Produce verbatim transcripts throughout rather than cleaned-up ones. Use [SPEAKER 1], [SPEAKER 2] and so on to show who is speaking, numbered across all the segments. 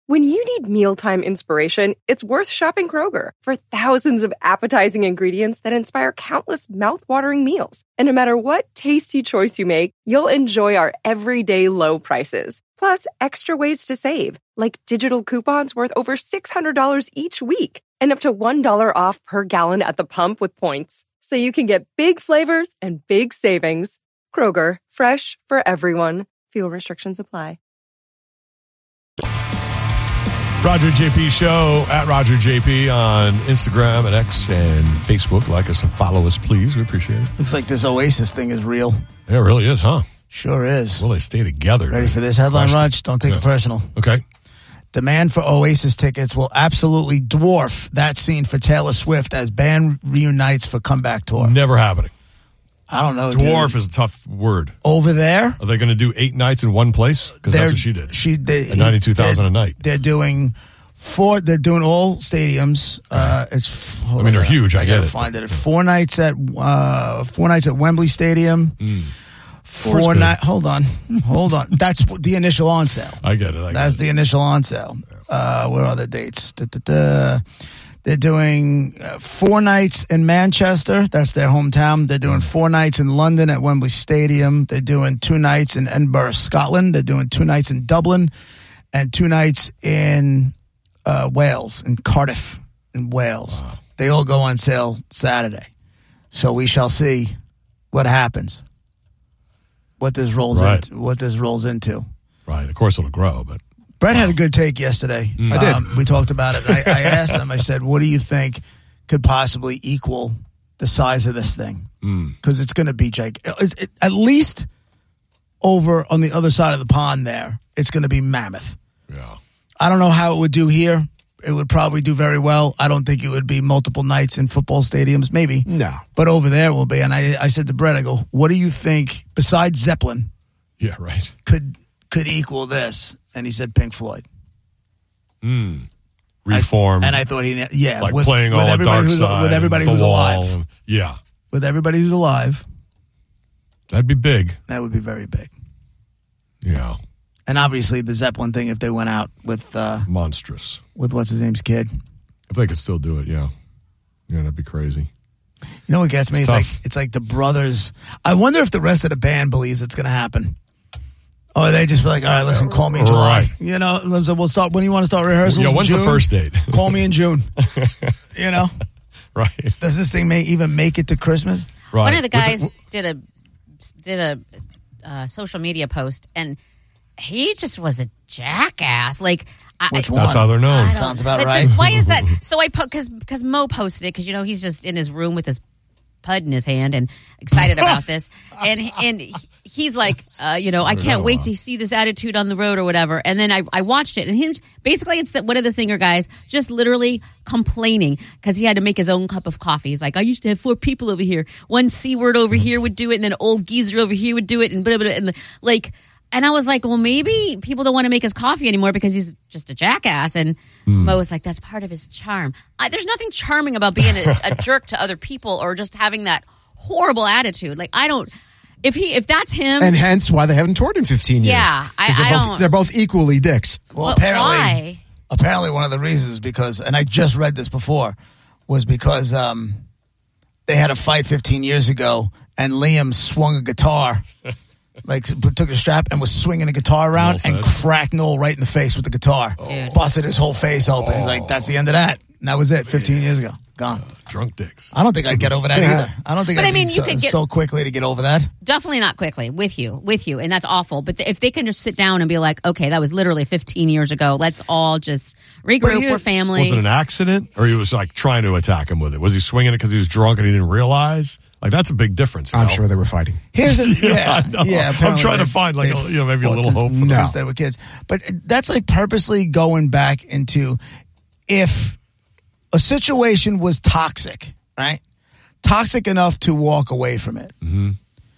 [SPEAKER 1] When you need mealtime inspiration, it's worth shopping Kroger for thousands of appetizing ingredients that inspire countless mouth-watering meals. And no matter what tasty choice you make, you'll enjoy our everyday low prices. Plus, extra ways to save, like digital coupons worth over six hundred dollars each week and up to one dollar off per gallon at the pump with points. So you can get big flavors and big savings. Kroger, fresh for everyone. Fuel restrictions apply.
[SPEAKER 2] Roger J P Show at Roger J P on Instagram and X and Facebook. Like us and follow us, please. We appreciate it.
[SPEAKER 3] Looks like this Oasis thing is real.
[SPEAKER 2] Yeah, it really is, huh?
[SPEAKER 3] Sure is.
[SPEAKER 2] Well, they stay together.
[SPEAKER 3] Ready for this headline, Raj? Don't take
[SPEAKER 2] yeah.
[SPEAKER 3] it personal.
[SPEAKER 2] Okay.
[SPEAKER 3] Demand for Oasis tickets will absolutely dwarf that seen for Taylor Swift as band reunites for comeback tour.
[SPEAKER 2] Never happening.
[SPEAKER 3] I don't know.
[SPEAKER 2] Dwarf
[SPEAKER 3] dude.
[SPEAKER 2] is a tough word.
[SPEAKER 3] Over there?
[SPEAKER 2] Are they going to do eight nights in one place? Because that's what she did.
[SPEAKER 3] She they,
[SPEAKER 2] At ninety-two thousand a night.
[SPEAKER 3] They're doing four. They're doing all stadiums. Uh, it's.
[SPEAKER 2] I mean, they're
[SPEAKER 3] on.
[SPEAKER 2] huge. I,
[SPEAKER 3] I
[SPEAKER 2] get
[SPEAKER 3] gotta
[SPEAKER 2] it.
[SPEAKER 3] Find it. Four nights at uh, four nights at Wembley Stadium.
[SPEAKER 2] Mm.
[SPEAKER 3] Four night. Hold on, hold on. That's the initial on sale.
[SPEAKER 2] I get it. I get
[SPEAKER 3] That's
[SPEAKER 2] it.
[SPEAKER 3] the initial on sale. Uh, where are the dates? Da, da, da. They're doing uh, four nights in Manchester. That's their hometown. They're doing four nights in London at Wembley Stadium. They're doing two nights in Edinburgh, Scotland. They're doing two nights in Dublin and two nights in uh, Wales, in Cardiff, in Wales.
[SPEAKER 2] Wow.
[SPEAKER 3] They all go on sale Saturday. So we shall see what happens. What this rolls
[SPEAKER 2] Right.
[SPEAKER 3] into. What this rolls into.
[SPEAKER 2] Right. Of course it'll grow, but.
[SPEAKER 3] Brett had a good take yesterday.
[SPEAKER 2] Mm.
[SPEAKER 3] I did. Um, we talked about it. I, I asked him, I said, what do you think could possibly equal the size of this thing? Because mm. it's going to be gigantic. It, it, at least over on the other side of the pond there, it's going to be mammoth.
[SPEAKER 2] Yeah.
[SPEAKER 3] I don't know how it would do here. It would probably do very well. I don't think it would be multiple nights in football stadiums, maybe.
[SPEAKER 4] No.
[SPEAKER 3] But over there it will be. And I, I said to Brett, I go, what do you think, besides Zeppelin,
[SPEAKER 2] Yeah, right.
[SPEAKER 3] could could equal this? And he said Pink Floyd.
[SPEAKER 2] Mm. Reformed.
[SPEAKER 3] I, and I thought he, yeah,
[SPEAKER 2] like
[SPEAKER 3] with,
[SPEAKER 2] playing
[SPEAKER 3] with
[SPEAKER 2] all the
[SPEAKER 3] everybody
[SPEAKER 2] dark
[SPEAKER 3] who's,
[SPEAKER 2] side.
[SPEAKER 3] with everybody
[SPEAKER 2] the
[SPEAKER 3] who's
[SPEAKER 2] wall,
[SPEAKER 3] alive,
[SPEAKER 2] and, yeah,
[SPEAKER 3] with everybody who's alive,
[SPEAKER 2] that'd be big.
[SPEAKER 3] that would be very big.
[SPEAKER 2] Yeah,
[SPEAKER 3] and obviously the Zeppelin thing, if they went out with uh,
[SPEAKER 2] monstrous.
[SPEAKER 3] with what's his name's kid,
[SPEAKER 2] If they could still do it, yeah, yeah, that'd be crazy.
[SPEAKER 3] you know what gets me?
[SPEAKER 2] It's
[SPEAKER 3] It's,
[SPEAKER 2] tough.
[SPEAKER 3] like it's like the brothers. I wonder if the rest of the band believes it's going to happen. Or they just be like, all right, listen, call me in July.
[SPEAKER 2] Right.
[SPEAKER 3] You know, we'll start. When do you want to start rehearsals?
[SPEAKER 2] Yeah, when's
[SPEAKER 3] June?
[SPEAKER 2] the first date?
[SPEAKER 3] Call me in June. You know,
[SPEAKER 2] Right.
[SPEAKER 3] does this thing may even make it to Christmas?
[SPEAKER 2] Right.
[SPEAKER 5] One of the guys
[SPEAKER 2] With
[SPEAKER 5] did a did a uh, social media post, and he just was a jackass. Like, I,
[SPEAKER 3] Which
[SPEAKER 5] I,
[SPEAKER 3] one?
[SPEAKER 2] That's how they're
[SPEAKER 5] I
[SPEAKER 2] known.
[SPEAKER 5] don't-
[SPEAKER 3] Sounds about
[SPEAKER 5] but
[SPEAKER 3] right.
[SPEAKER 5] then why is that? So I put because because Mo posted it because you know he's just in his room with his pud in his hand and excited about this, and and he's like, uh, you know, I can't wait to see this attitude on the road or whatever. And then I, I watched it, and him basically it's that one of the singer guys just literally complaining because he had to make his own cup of coffee. He's like, I used to have four people over here, one c word over here would do it, and then an old geezer over here would do it, and blah, blah, blah, and like. And I was like, well, maybe people don't want to make his coffee anymore because he's just a jackass. And
[SPEAKER 2] Hmm.
[SPEAKER 5] Mo was like, that's part of his charm. I, there's nothing charming about being a, a jerk to other people or just having that horrible attitude. Like, I don't, if he, if that's him.
[SPEAKER 4] And hence why they haven't toured in fifteen years.
[SPEAKER 5] Yeah, I-
[SPEAKER 4] 'Cause they're
[SPEAKER 5] I
[SPEAKER 4] both,
[SPEAKER 5] don't-
[SPEAKER 4] They're both equally dicks.
[SPEAKER 3] Well,
[SPEAKER 5] but
[SPEAKER 3] apparently,
[SPEAKER 5] why?
[SPEAKER 3] apparently one of the reasons because, and I just read this before, was because um, they had a fight fifteen years ago, and Liam swung a guitar, like took a strap and was swinging a guitar around
[SPEAKER 2] Well
[SPEAKER 3] and
[SPEAKER 2] said.
[SPEAKER 3] cracked Noel right in the face with the guitar,
[SPEAKER 5] Dude.
[SPEAKER 3] busted his whole face open. He's like, "That's the end of that." And that was it. Fifteen years ago, gone.
[SPEAKER 2] Drunk dicks.
[SPEAKER 3] I don't think I'd get over that either. I don't think
[SPEAKER 5] But
[SPEAKER 3] I'd
[SPEAKER 5] I mean,
[SPEAKER 3] be
[SPEAKER 5] you
[SPEAKER 3] so,
[SPEAKER 5] could get-
[SPEAKER 3] so quickly to get over that.
[SPEAKER 5] Definitely not quickly. With you, with you, and that's awful. But th- if they can just sit down and be like, okay, that was literally fifteen years ago. Let's all just regroup.
[SPEAKER 3] here-
[SPEAKER 5] We're family.
[SPEAKER 2] Was it an accident, or he was like trying to attack him with it? Was he swinging it because he was drunk and he didn't realize? Like that's a big difference. you
[SPEAKER 4] I'm
[SPEAKER 2] know?
[SPEAKER 4] sure they were fighting.
[SPEAKER 3] Here's the yeah,
[SPEAKER 2] I know.
[SPEAKER 3] yeah.
[SPEAKER 2] I'm
[SPEAKER 3] apparently
[SPEAKER 2] trying to
[SPEAKER 3] they-
[SPEAKER 2] find, like,
[SPEAKER 3] they've
[SPEAKER 2] a- you know, maybe a
[SPEAKER 3] fought
[SPEAKER 2] little
[SPEAKER 3] since,
[SPEAKER 2] hope for
[SPEAKER 4] them.
[SPEAKER 3] since
[SPEAKER 4] No.
[SPEAKER 3] they were kids. But that's like purposely going back into if a situation was toxic, right? Toxic enough to walk away from it.
[SPEAKER 2] Mm-hmm.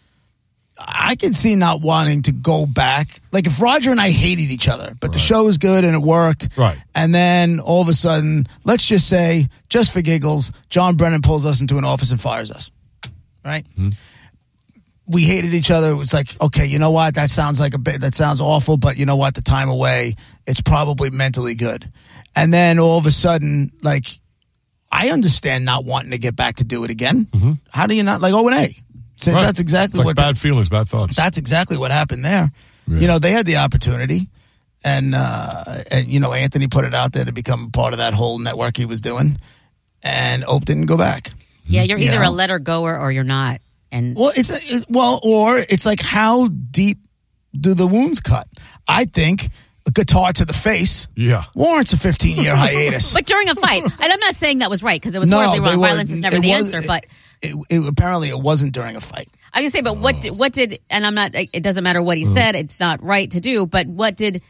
[SPEAKER 3] I can see not wanting to go back. Like if Roger and I hated each other, but the show was good and it worked.
[SPEAKER 2] Right.
[SPEAKER 3] And then all of a sudden, let's just say, just for giggles, John Brennan pulls us into an office and fires us. Right?
[SPEAKER 2] Mm-hmm.
[SPEAKER 3] we hated each other. It was like, okay, you know what? That sounds like a bit, that sounds awful, but you know what? The time away, it's probably mentally good. And then all of a sudden, like, I understand not wanting to get back to do it again. Mm-hmm. How do you not like O and A? So
[SPEAKER 2] right.
[SPEAKER 3] That's exactly
[SPEAKER 2] it's like
[SPEAKER 3] what
[SPEAKER 2] bad
[SPEAKER 3] the,
[SPEAKER 2] feelings, bad thoughts.
[SPEAKER 3] That's exactly what happened there.
[SPEAKER 2] Yeah.
[SPEAKER 3] You know, they had the opportunity, and uh, and you know, Anthony put it out there to become part of that whole network he was doing, and Ope didn't go back.
[SPEAKER 5] Yeah, you're
[SPEAKER 3] you
[SPEAKER 5] either
[SPEAKER 3] know?
[SPEAKER 5] a letter goer or you're not. And
[SPEAKER 3] well, it's it, well, or it's like, how deep do the wounds cut? I think a guitar to the face,
[SPEAKER 2] yeah,
[SPEAKER 3] warrants a fifteen year hiatus.
[SPEAKER 5] But during a fight, and I'm not saying that was right because it was
[SPEAKER 3] no,
[SPEAKER 5] more wrong.
[SPEAKER 3] Were,
[SPEAKER 5] violence is never the
[SPEAKER 3] was,
[SPEAKER 5] answer. But
[SPEAKER 3] it, it, it, apparently, it wasn't during a fight.
[SPEAKER 5] I can say, but what did, what did? And I'm not. It doesn't matter what he mm. said. It's not right to do. But what did?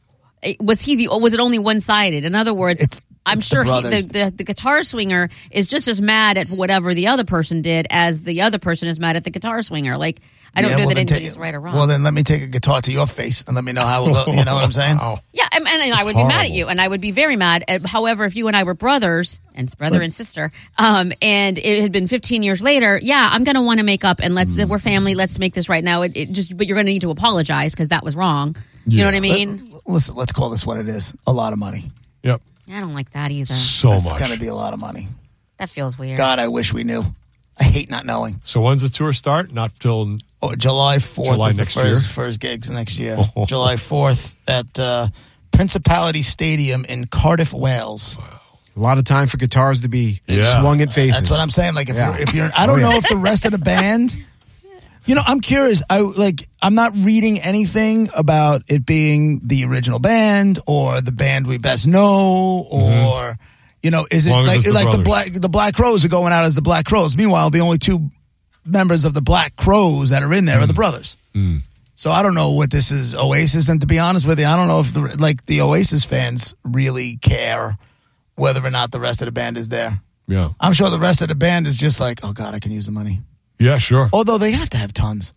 [SPEAKER 5] Was he the? Was it only one sided? In other words. It's, I'm
[SPEAKER 3] It's
[SPEAKER 5] sure
[SPEAKER 3] the,
[SPEAKER 5] he, the, the the guitar swinger is just as mad at whatever the other person did as the other person is mad at the guitar swinger. Like, I don't
[SPEAKER 3] yeah,
[SPEAKER 5] know
[SPEAKER 3] well,
[SPEAKER 5] that
[SPEAKER 3] anybody's
[SPEAKER 5] take, right or wrong.
[SPEAKER 3] Well, then let me take a guitar to your face and let me know how it will go. You know what I'm saying?
[SPEAKER 2] Wow.
[SPEAKER 5] Yeah, and, and I would
[SPEAKER 2] horrible.
[SPEAKER 5] be mad at you, and I would be very mad. At, however, if you and I were brothers, and brother and sister, um, and it had been fifteen years later, yeah, I'm going to want to make up, and let's mm. we're family. Let's make this right now. It, it just, but you're going to need to apologize because that was wrong. You
[SPEAKER 2] Yeah.
[SPEAKER 5] know what I mean?
[SPEAKER 3] Let, listen, let's call this what it is: a lot of money.
[SPEAKER 2] Yep.
[SPEAKER 5] I don't like that either.
[SPEAKER 2] So
[SPEAKER 3] That's
[SPEAKER 2] much.
[SPEAKER 3] going to be a lot of money.
[SPEAKER 5] That feels weird.
[SPEAKER 3] God, I wish we knew. I hate not knowing.
[SPEAKER 2] So when's the tour start? Not till
[SPEAKER 3] oh, July fourth.
[SPEAKER 2] July
[SPEAKER 3] is
[SPEAKER 2] next
[SPEAKER 3] the first,
[SPEAKER 2] year?
[SPEAKER 3] first gigs next year. July fourth at uh, Principality Stadium in Cardiff, Wales.
[SPEAKER 4] A lot of time for guitars to be
[SPEAKER 2] Yeah.
[SPEAKER 4] swung at faces.
[SPEAKER 3] That's what I'm saying. Like if
[SPEAKER 4] Yeah.
[SPEAKER 3] you're, if you're, I don't
[SPEAKER 4] Oh, yeah.
[SPEAKER 3] know if the rest of the band. You know, I'm curious. I like. I'm not reading anything about it being the original band or the band we best know, or mm-hmm. you know, is it
[SPEAKER 2] As
[SPEAKER 3] like
[SPEAKER 2] the
[SPEAKER 3] like
[SPEAKER 2] brothers.
[SPEAKER 3] the black the Black Crowes are going out as the Black Crowes? Meanwhile, the only two members of the Black Crowes that are in there mm. are the brothers.
[SPEAKER 2] Mm.
[SPEAKER 3] So I don't know what this is, Oasis. And to be honest with you, I don't know if the like the Oasis fans really care whether or not the rest of the band is there.
[SPEAKER 2] Yeah,
[SPEAKER 3] I'm sure the rest of the band is just like, oh God, I can use the money.
[SPEAKER 2] yeah, sure.
[SPEAKER 3] Although they have to have tons.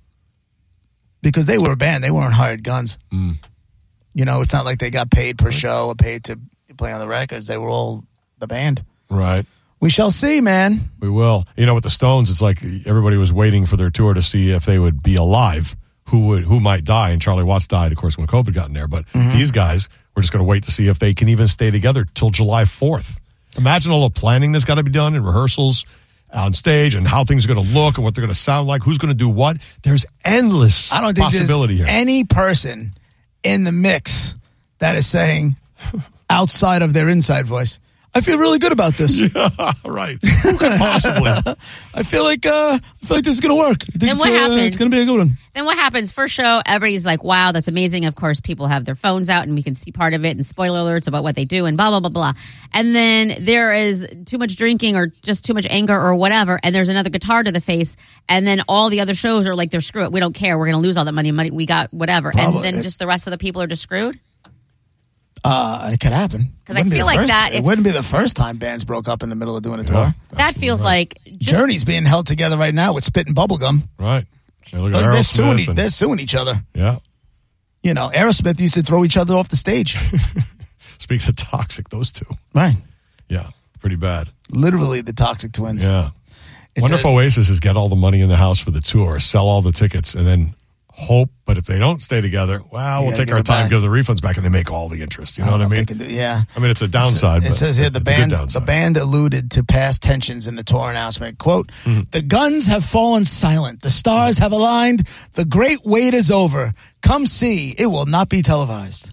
[SPEAKER 3] Because they were a band. They weren't hired guns.
[SPEAKER 2] Mm.
[SPEAKER 3] You know, it's not like they got paid per show or paid to play on the records. They were all the band.
[SPEAKER 2] Right.
[SPEAKER 3] We shall see, man.
[SPEAKER 2] We will. You know, with the Stones, it's like everybody was waiting for their tour to see if they would be alive, who would, who might die. And Charlie Watts died, of course, when COVID got in there. But mm-hmm. these guys, we're just going to wait to see if they can even stay together till July fourth. Imagine all the planning that's got to be done and rehearsals on stage and how things are going to look and what they're going to sound like, who's going to do what. There's endless
[SPEAKER 3] I don't think
[SPEAKER 2] possibility
[SPEAKER 3] there's
[SPEAKER 2] here.
[SPEAKER 3] any person in the mix that is saying outside of their inside voice, I feel really good about this.
[SPEAKER 2] Yeah, right. Who could possibly?
[SPEAKER 3] I feel like uh, I feel like this is going to work. I think
[SPEAKER 5] Then
[SPEAKER 3] it's,
[SPEAKER 5] what
[SPEAKER 3] uh,
[SPEAKER 5] happens?
[SPEAKER 3] It's going to be a good one.
[SPEAKER 5] Then what happens? First show, everybody's like, wow, that's amazing. Of course, people have their phones out and we can see part of it and spoiler alerts about what they do and blah, blah, blah, blah. And then there is too much drinking or just too much anger or whatever. And there's another guitar to the face. And then all the other shows are like, they're screw it. We don't care. We're going to lose all that money. Money we got, whatever.
[SPEAKER 3] Probably.
[SPEAKER 5] And then just the rest of the people are just screwed.
[SPEAKER 3] Uh, it could happen.
[SPEAKER 5] 'Cause I feel like
[SPEAKER 3] first,
[SPEAKER 5] that
[SPEAKER 3] It
[SPEAKER 5] if-
[SPEAKER 3] wouldn't be the first time bands broke up in the middle of doing a tour.
[SPEAKER 2] Yeah,
[SPEAKER 5] That feels
[SPEAKER 2] right.
[SPEAKER 5] like just,
[SPEAKER 3] Journey's being held together right now with spit and bubblegum.
[SPEAKER 2] Right. Hey, look at
[SPEAKER 3] Like, they're, suing,
[SPEAKER 2] Aerosmith and-
[SPEAKER 3] they're suing each other.
[SPEAKER 2] yeah.
[SPEAKER 3] You know, Aerosmith used to throw each other off the stage.
[SPEAKER 2] Speaking of toxic, those two.
[SPEAKER 3] Right.
[SPEAKER 2] Yeah, pretty bad.
[SPEAKER 3] Literally the Toxic Twins.
[SPEAKER 2] Yeah.
[SPEAKER 3] It's
[SPEAKER 2] Wonder if
[SPEAKER 3] a-
[SPEAKER 2] Oasis is get all the money in the house for the tour, sell all the tickets, and then hope. But if they don't stay together, well, we'll
[SPEAKER 3] Yeah,
[SPEAKER 2] take
[SPEAKER 3] give
[SPEAKER 2] our
[SPEAKER 3] it
[SPEAKER 2] time,
[SPEAKER 3] back.
[SPEAKER 2] give the refunds back, and they make all the interest. You know
[SPEAKER 3] I
[SPEAKER 2] what I
[SPEAKER 3] don't
[SPEAKER 2] mean?
[SPEAKER 3] think they can do- yeah.
[SPEAKER 2] I mean, it's a downside.
[SPEAKER 3] It
[SPEAKER 2] but
[SPEAKER 3] says here the
[SPEAKER 2] it's a good
[SPEAKER 3] band the
[SPEAKER 2] downside.
[SPEAKER 3] band alluded to past tensions in the tour announcement. Quote,
[SPEAKER 2] Mm-hmm.
[SPEAKER 3] the guns have fallen silent. The stars have aligned. The great wait is over. Come see. It will not be televised.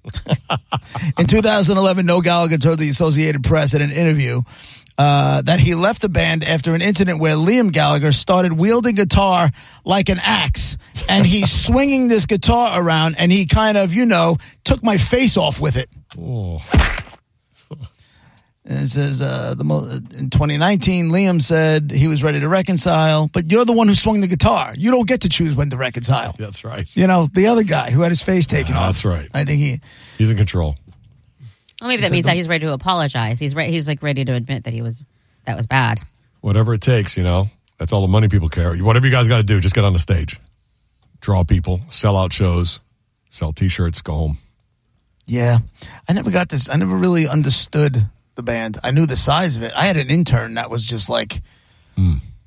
[SPEAKER 3] In two thousand eleven, Noel Gallagher told the Associated Press in an interview uh, that he left the band after an incident where Liam Gallagher started wielding guitar like an axe, and he's swinging this guitar around, and he kind of, you know, took my face off with it.
[SPEAKER 2] Oh.
[SPEAKER 3] And it says uh, the mo- in twenty nineteen, Liam said he was ready to reconcile, but you're the one who swung the guitar. You don't get to choose when to reconcile.
[SPEAKER 2] That's right.
[SPEAKER 3] You know, the other guy who had his face taken
[SPEAKER 2] Yeah,
[SPEAKER 3] off.
[SPEAKER 2] that's right.
[SPEAKER 3] I think he.
[SPEAKER 2] He's in control.
[SPEAKER 5] well, maybe that means that he's ready to apologize. He's re- he's like ready to admit that he was that was bad.
[SPEAKER 2] Whatever it takes, you know. That's all the money people care. Whatever you guys got to do, just get on the stage. Draw people, sell out shows, sell T-shirts, go home.
[SPEAKER 3] Yeah, I never got this. I never really understood the band. I knew the size of it. I had an intern that was just like,
[SPEAKER 2] Mm.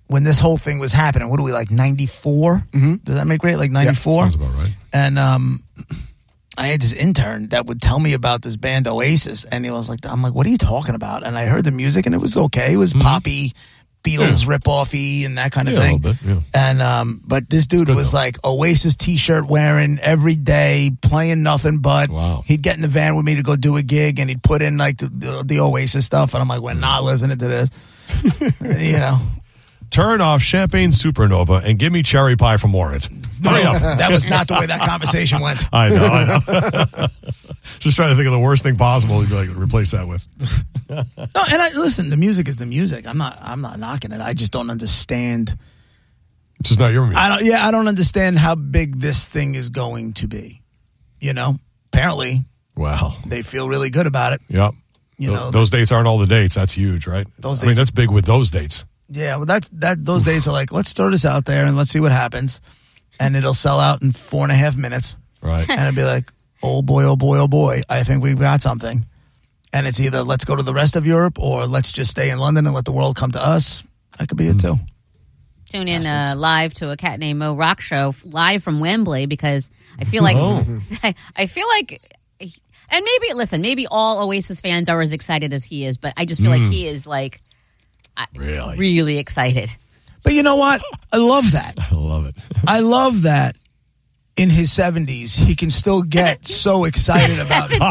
[SPEAKER 3] when this whole thing was happening. What are we, like ninety-four? Mm-hmm. Does that make right? Like ninety-four?
[SPEAKER 2] Sounds about right.
[SPEAKER 3] And um, I had this intern that would tell me about this band Oasis, and he was like, I'm like, what are you talking about? And I heard the music, and it was okay. It was mm-hmm. poppy, Beatles
[SPEAKER 2] yeah.
[SPEAKER 3] rip-offy, and that kind of
[SPEAKER 2] yeah,
[SPEAKER 3] thing.
[SPEAKER 2] A little bit, yeah.
[SPEAKER 3] And um, but this dude
[SPEAKER 2] Good
[SPEAKER 3] was
[SPEAKER 2] though.
[SPEAKER 3] like Oasis T-shirt wearing every day, playing nothing but.
[SPEAKER 2] Wow.
[SPEAKER 3] He'd get in the van with me to go do a gig, and he'd put in like the, the, the Oasis stuff, and I'm like, we're not listening to this. You know.
[SPEAKER 2] Turn off Champagne Supernova and give me cherry pie from Warrant. Hurry up.
[SPEAKER 3] That was not the way that conversation went.
[SPEAKER 2] I know, I know. Just trying to think of the worst thing possible to like replace that with.
[SPEAKER 3] No, and I listen, the music is the music. I'm not I'm not knocking it. I just don't understand.
[SPEAKER 2] It's just not your music.
[SPEAKER 3] I don't yeah, I don't understand how big this thing is going to be. You know? Apparently
[SPEAKER 2] Wow.
[SPEAKER 3] they feel really good about it.
[SPEAKER 2] Yep.
[SPEAKER 3] You
[SPEAKER 2] Th-
[SPEAKER 3] know,
[SPEAKER 2] those dates aren't all the dates. That's huge, right?
[SPEAKER 3] Those
[SPEAKER 2] I mean,
[SPEAKER 3] dates-
[SPEAKER 2] that's big with those dates.
[SPEAKER 3] Yeah, well that's that those days are like, let's throw this out there and let's see what happens. And it'll sell out in four and a half minutes.
[SPEAKER 2] Right.
[SPEAKER 3] And it'll be like, oh boy, oh boy, oh boy, I think we've got something. And it's either let's go to the rest of Europe or let's just stay in London and let the world come to us. That could be it too.
[SPEAKER 5] Tune in uh, live to a Cat Named Mo rock show live from Wembley because I feel like
[SPEAKER 2] Oh.
[SPEAKER 5] I, I feel like and maybe listen, maybe all Oasis fans are as excited as he is, but I just feel
[SPEAKER 2] Mm.
[SPEAKER 5] like he is like I-
[SPEAKER 2] Really?
[SPEAKER 5] really excited.
[SPEAKER 3] But you know what? I love that.
[SPEAKER 2] I love it.
[SPEAKER 3] I love that in his seventies, he can still get so excited about it.
[SPEAKER 5] Oh,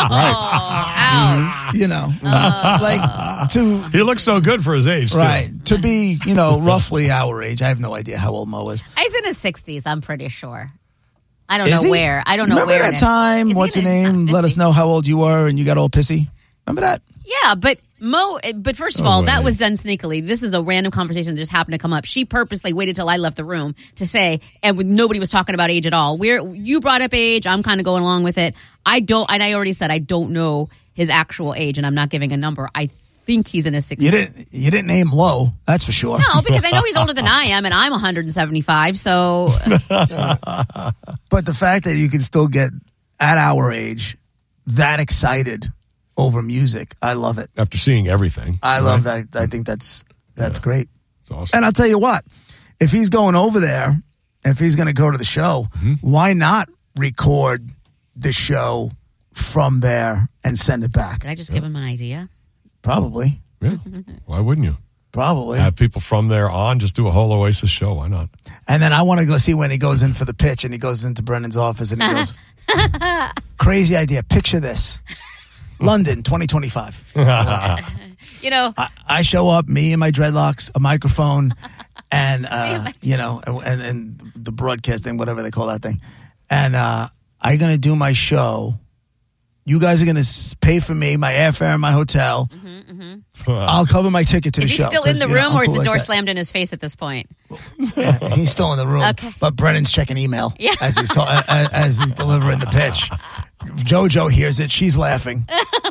[SPEAKER 5] ouch.
[SPEAKER 3] You know, like to,
[SPEAKER 2] He looks so good for his age, too.
[SPEAKER 3] right, to be, you know, roughly our age. I have no idea how old Mo is.
[SPEAKER 5] He's in his sixties, I'm pretty sure. I don't
[SPEAKER 3] Is
[SPEAKER 5] know
[SPEAKER 3] he?
[SPEAKER 5] where. I don't know
[SPEAKER 3] Remember
[SPEAKER 5] where.
[SPEAKER 3] that
[SPEAKER 5] it is.
[SPEAKER 3] time?
[SPEAKER 5] Is he
[SPEAKER 3] What's
[SPEAKER 5] in
[SPEAKER 3] your
[SPEAKER 5] his-
[SPEAKER 3] name? Let us know how old you were and you got all pissy. Remember that?
[SPEAKER 5] Yeah, but Mo, but first of
[SPEAKER 2] Oh,
[SPEAKER 5] all, that
[SPEAKER 2] wait.
[SPEAKER 5] was done sneakily. This is a random conversation that just happened to come up. She purposely waited till I left the room to say, and when nobody was talking about age at all. We're, you brought up age. I'm kind of going along with it. I don't, and I already said I don't know his actual age, and I'm not giving a number. I think he's in his sixties.
[SPEAKER 3] You didn't. You didn't name low. That's for sure.
[SPEAKER 5] No, because I know he's older than I am, and I'm one hundred seventy-five. So
[SPEAKER 3] But the fact that you can still get at our age that excited over music, I love it.
[SPEAKER 2] After seeing everything.
[SPEAKER 3] I love that. I think that's that's
[SPEAKER 2] Yeah.
[SPEAKER 3] great.
[SPEAKER 2] It's awesome.
[SPEAKER 3] And I'll tell you what, if he's going over there, if he's going to go to the show,
[SPEAKER 2] Mm-hmm.
[SPEAKER 3] why not record the show from there and send it back?
[SPEAKER 5] did I just give him an idea?
[SPEAKER 3] Probably.
[SPEAKER 2] Yeah. Why wouldn't you?
[SPEAKER 3] Probably.
[SPEAKER 2] Have people from there on, just do a whole Oasis show. Why not?
[SPEAKER 3] And then I want to go see when he goes in for the pitch and he goes into Brennan's office and he goes, crazy idea. Picture this. London, twenty twenty-five.
[SPEAKER 5] You know,
[SPEAKER 3] I, I show up, me and my dreadlocks, a microphone, and, uh, you know, and, and the broadcasting, whatever they call that thing. And uh, I'm going to do my show. You guys are going to pay for me, my airfare and my hotel. I'll cover my ticket to
[SPEAKER 5] is
[SPEAKER 3] the
[SPEAKER 5] he
[SPEAKER 3] show.
[SPEAKER 5] still in
[SPEAKER 3] 'cause,
[SPEAKER 5] the
[SPEAKER 3] you know,
[SPEAKER 5] room,
[SPEAKER 3] I'm
[SPEAKER 5] or is
[SPEAKER 3] cool
[SPEAKER 5] the
[SPEAKER 3] like
[SPEAKER 5] door
[SPEAKER 3] that.
[SPEAKER 5] slammed in his face at this point?
[SPEAKER 3] Yeah, he's still in the room.
[SPEAKER 5] Okay.
[SPEAKER 3] But Brennan's checking email
[SPEAKER 5] Yeah.
[SPEAKER 3] as he's ta- as, as he's delivering the pitch. JoJo hears it. She's laughing.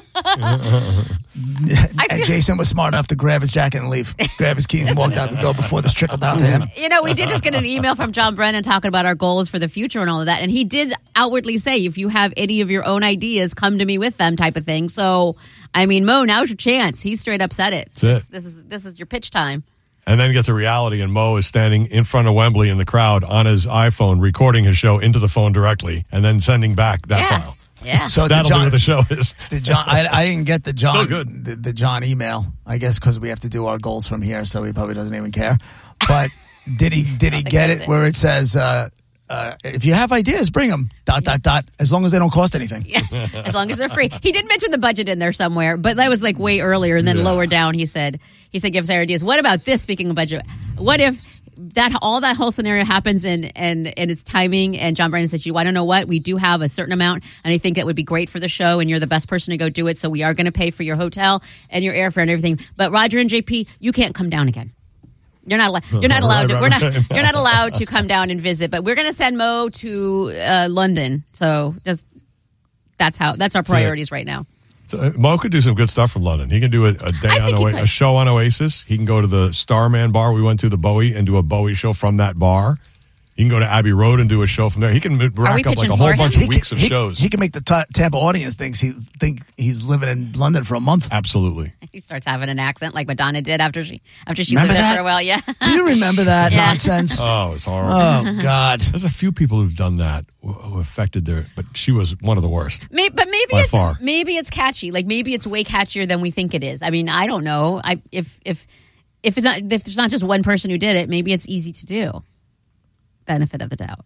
[SPEAKER 3] And Jason was smart enough to grab his jacket and leave. Grab his keys and walked out the door before this trickled down to him.
[SPEAKER 5] You know, we did just get an email from John Brennan talking about our goals for the future and all of that. And he did outwardly say, if you have any of your own ideas, come to me with them type of thing. So, I mean, Mo, now's your chance. He straight up said it.
[SPEAKER 2] That's it.
[SPEAKER 5] This, this is this is your pitch time.
[SPEAKER 2] And then gets a reality, and Mo is standing in front of Wembley in the crowd on his iPhone, recording his show into the phone directly, and then sending back that
[SPEAKER 5] yeah.
[SPEAKER 2] file.
[SPEAKER 5] Yeah.
[SPEAKER 3] So the
[SPEAKER 2] That'll be
[SPEAKER 3] John,
[SPEAKER 2] what the show is.
[SPEAKER 3] the John, I, I didn't get the John,
[SPEAKER 2] Still good.
[SPEAKER 3] The, the John email. I guess because we have to do our goals from here, so he probably doesn't even care. But did he? Did he
[SPEAKER 5] think
[SPEAKER 3] get
[SPEAKER 5] that's
[SPEAKER 3] it
[SPEAKER 5] it.
[SPEAKER 3] where it says, uh, uh, "If you have ideas, bring them." Dot dot dot. As long as they don't cost anything.
[SPEAKER 5] Yes, as long as they're free. He did mention the budget in there somewhere, but that was like way earlier. And then
[SPEAKER 2] Yeah.
[SPEAKER 5] lower down, he said, he said, give us our ideas. What about this? Speaking of budget, what if that all that whole scenario happens and and and it's timing? And John Brennan said, "You, I don't know what we do have a certain amount, and I think that would be great for the show, and you're the best person to go do it. So we are going to pay for your hotel and your airfare and everything. But Roger and J P, you can't come down again." You're not. Al- you're not allowed.
[SPEAKER 2] Right,
[SPEAKER 5] to, we're
[SPEAKER 2] right,
[SPEAKER 5] not.
[SPEAKER 2] right.
[SPEAKER 5] You're not allowed to come down and visit. But we're going to send Mo to uh, London. So just that's how. That's our priorities right now.
[SPEAKER 2] So, uh, Mo could do some good stuff from London. He can do a, a day
[SPEAKER 5] I
[SPEAKER 2] on
[SPEAKER 5] think he
[SPEAKER 2] Oa-
[SPEAKER 5] could.
[SPEAKER 2] a show on Oasis. He can go to the Starman bar we went to, the Bowie, and do a Bowie show from that bar. He can go to Abbey Road and do a show from there. He can m- rack
[SPEAKER 5] we
[SPEAKER 2] up like
[SPEAKER 5] pitching
[SPEAKER 2] a whole
[SPEAKER 5] for him?
[SPEAKER 2] bunch of
[SPEAKER 3] He
[SPEAKER 2] weeks
[SPEAKER 3] can,
[SPEAKER 2] of
[SPEAKER 3] he,
[SPEAKER 2] shows.
[SPEAKER 3] he can make the ta- Tampa audience thinks he think he's living in London for a month.
[SPEAKER 2] Absolutely.
[SPEAKER 5] He starts having an accent like Madonna did after she after she
[SPEAKER 3] Remember
[SPEAKER 5] lived there
[SPEAKER 3] that?
[SPEAKER 5] for a while. Yeah.
[SPEAKER 3] Do you remember that
[SPEAKER 5] Yeah.
[SPEAKER 3] nonsense?
[SPEAKER 2] Oh, it's horrible.
[SPEAKER 3] Oh, God.
[SPEAKER 2] There's a few people who've done that who who affected their, but she was one of the worst.
[SPEAKER 5] Maybe, but maybe
[SPEAKER 2] By
[SPEAKER 5] it's
[SPEAKER 2] far.
[SPEAKER 5] maybe it's catchy. Like maybe it's way catchier than we think it is. I mean, I don't know. I if if if it's not if there's not just one person who did it, maybe it's easy to do. Benefit of the doubt.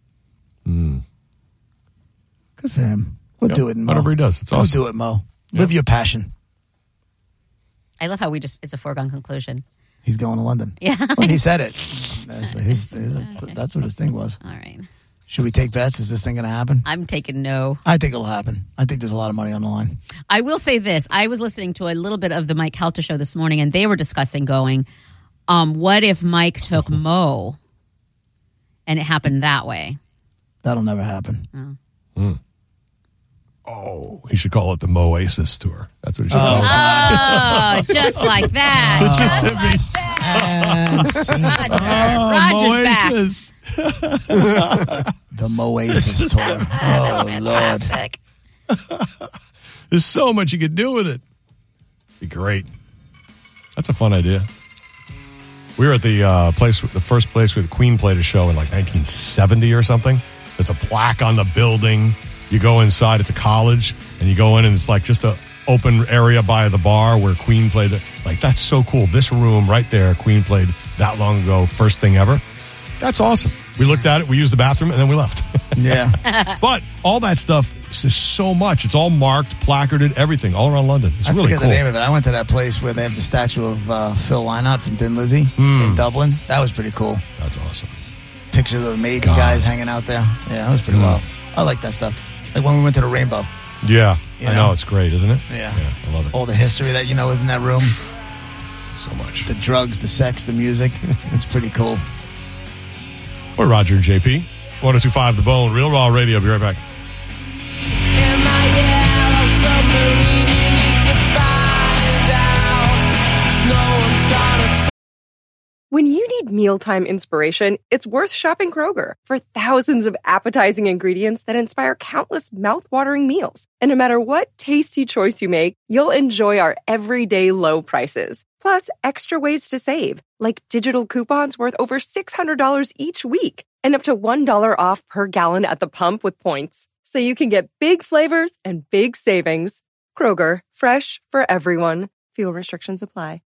[SPEAKER 3] Good for him. We'll
[SPEAKER 2] Yep.
[SPEAKER 3] do it, Mo.
[SPEAKER 2] Whatever he does, it's
[SPEAKER 3] Go
[SPEAKER 2] awesome.
[SPEAKER 3] do it, Mo. Live your passion.
[SPEAKER 5] I love how we just it's a foregone conclusion.
[SPEAKER 3] He's going to London.
[SPEAKER 5] Yeah.
[SPEAKER 3] Well, he said it. That's what his, that's what his thing was.
[SPEAKER 5] All right.
[SPEAKER 3] Should we take bets? Is this thing going to happen?
[SPEAKER 5] I'm taking no.
[SPEAKER 3] I think it'll happen. I think there's a lot of money on the line.
[SPEAKER 5] I will say this. I was listening to a little bit of the Mike Calta show this morning, and they were discussing going, um, what if Mike took Mo and it happened that way?
[SPEAKER 3] That'll never happen.
[SPEAKER 2] Oh, he should call it the Moasis Tour. That's what he should
[SPEAKER 3] Oh.
[SPEAKER 2] call it.
[SPEAKER 5] Oh, just like that.
[SPEAKER 2] It just hit me.
[SPEAKER 3] And scene.
[SPEAKER 5] Roger,
[SPEAKER 2] Oh,
[SPEAKER 5] Roger's back.
[SPEAKER 2] Moasis.
[SPEAKER 3] The Moasis tour. Oh, Lord.
[SPEAKER 5] Fantastic.
[SPEAKER 2] There's so much you could do with it. Be great. That's a fun idea. We were at the uh, place, the first place where the Queen played a show in like nineteen seventy or something. There's a plaque on the building. You go inside, it's a college, and you go in, and it's like just a open area by the bar where Queen played. The, like, that's so cool. This room right there, Queen played that long ago, first thing ever. That's awesome. We looked at it, we used the bathroom, and then we left.
[SPEAKER 3] Yeah.
[SPEAKER 2] But all that stuff is just so much. It's all marked, placarded, everything, all around London. It's
[SPEAKER 3] I
[SPEAKER 2] really
[SPEAKER 3] forget
[SPEAKER 2] cool.
[SPEAKER 3] the name of it. I went to that place where they have the statue of uh, Phil Lynott from Thin Lizzy
[SPEAKER 2] Hmm.
[SPEAKER 3] in Dublin. That was pretty cool.
[SPEAKER 2] That's awesome.
[SPEAKER 3] Pictures of the Maiden
[SPEAKER 2] God.
[SPEAKER 3] guys hanging out there. Yeah, that was pretty
[SPEAKER 2] Mm.
[SPEAKER 3] well. I like that stuff. Like when we went to the Rainbow.
[SPEAKER 2] Yeah,
[SPEAKER 3] You
[SPEAKER 2] I
[SPEAKER 3] know?
[SPEAKER 2] know. It's great, isn't it?
[SPEAKER 3] Yeah.
[SPEAKER 2] Yeah, I love it.
[SPEAKER 3] All the history that you know is in that room.
[SPEAKER 2] So much.
[SPEAKER 3] The drugs, the sex, the music. It's pretty cool.
[SPEAKER 2] We're Roger and J P. one oh two point five The Bone, Real Raw Radio. Be right back.
[SPEAKER 1] When you need mealtime inspiration, it's worth shopping Kroger for thousands of appetizing ingredients that inspire countless mouthwatering meals. And no matter what tasty choice you make, you'll enjoy our everyday low prices. Plus, extra ways to save, like digital coupons worth over six hundred dollars each week and up to one dollar off per gallon at the pump with points. So you can get big flavors and big savings. Kroger, fresh for everyone. Fuel restrictions apply.